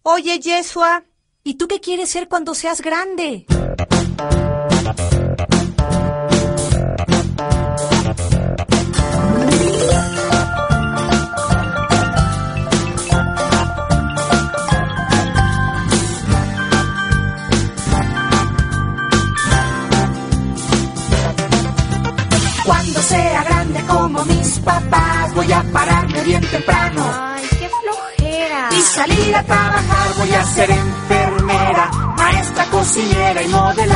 Oye, Yeshua, ¿y tú qué quieres ser cuando seas grande? Cuando sea grande como mis papás, voy a pararme bien temprano. Ay, qué flojera. Y salir a trabajar, voy a ser enfermera, maestra, cocinera y modelar.